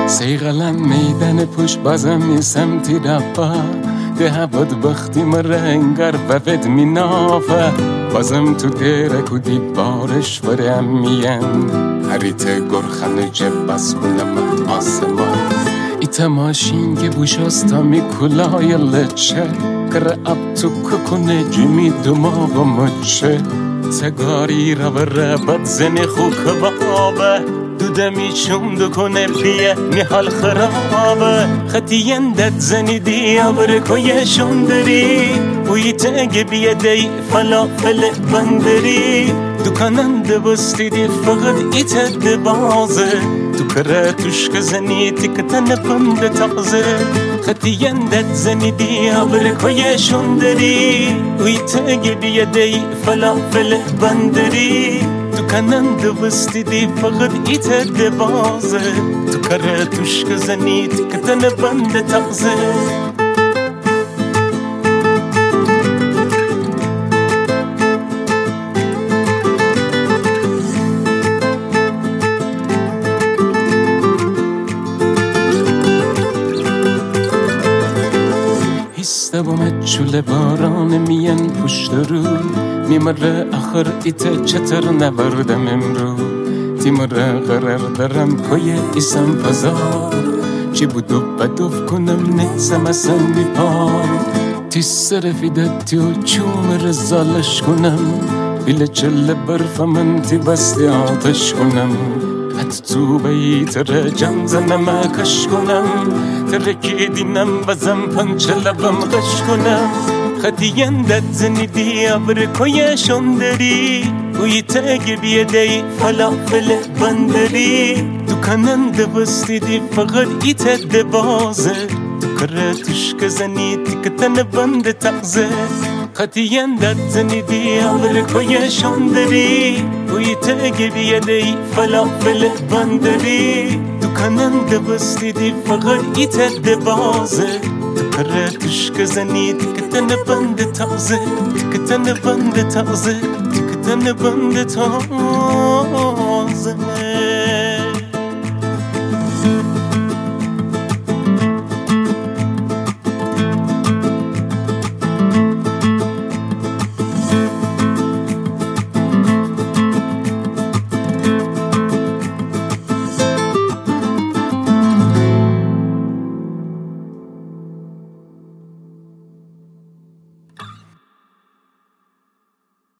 سیغلم میدن پشت بازم می سمتی رفا ده بود وقتی مرنگر و ود می نافه بازم تو دیرک و دیوارش ورم میم هریت گرخن جب بس کنم آسمان ایتا ماشین که بوشاستا می کلای لچه کره اب تو ککنه جمی دماغ مچه تگاری را بره بد زنی خوک بابه دودمی چوم کنه بیه می حال خرابه خطی اندت زنی دیا برکوی شندری بوی تگ بیه دی فلافل بندری دکانند بستی دی فقط ایتد بازه تو کره توشک زنی تکتن بند تازه خطی اندت زنی دیا برکوی شندری بوی تگ بیه دی فلافل بندری دکانند بستی دی فقط ایتد بازه تو کره توشک زنی تکتن بند تازه دومت چول باران میان پشت رو میمره آخر ایت چطور نبردم امرو تیمره قرار دارم پای ایسم بازار چی بودو بدوف کنم نیزم اصلا میپار تیس رفیدتی و چوم رزالش کنم بیل چل برف من تی بستی آتش کنم حتی تو بیت رجم زنم کش کنم ترکی دینم بزم پنچ لبم غش کنم خطی اندت زنی دیا برکوی شندری بوی تگ بیه دی فلافل بندری دکانند بستی دی فقط ایتد بازه تو کره توشک زنی تکتن بند تغزه خطی اندت زنی دیا برکوی شندری بوی تگ بیه دی فلافل بندری دکانند بستی دی فقط ایتد بازه تو کره توشک زنی تکتن بند تازه تکتن بند تازه تکتن بند تازه